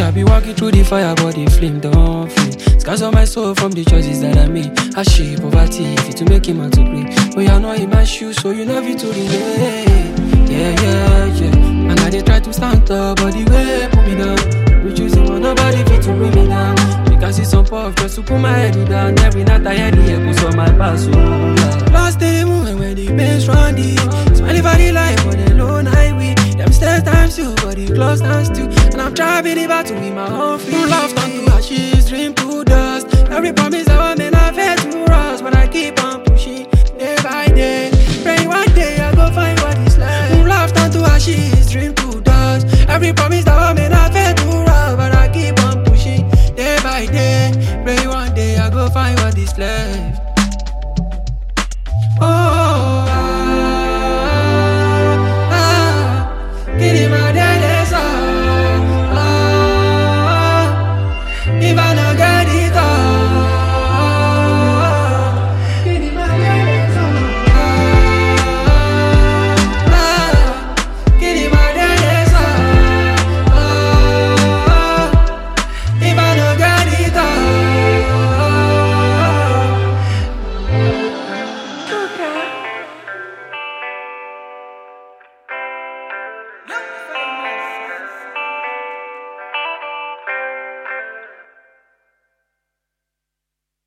I be walking through the fire, but the flame don't fade. Scars on my soul from the choices that I made. I shape poverty, fit to make him out to pray. But you're not in my shoes, so you know fit to relate. Yeah. And I dey try to stand up, but the way put me down. We choosing one, nobody fit to bring me down. You can see some puff just to put my head down. Every night I hear the echoes of my past. Lost in the moment when the bass run deep. Smiling for the life, but the low night we. Them stairs times two, but the close times two. And I'm trying to be the battle with my own feet. Love turn to ashes, dream to dust. Every promise that I made, I failed to rust. But I keep on pushing, day by day. Pray one day I go find what is left. Love turn to ashes, dream to dust. Every promise that I made, I failed to rust. But I keep on pushing, day by day. Pray one day I go find what is left.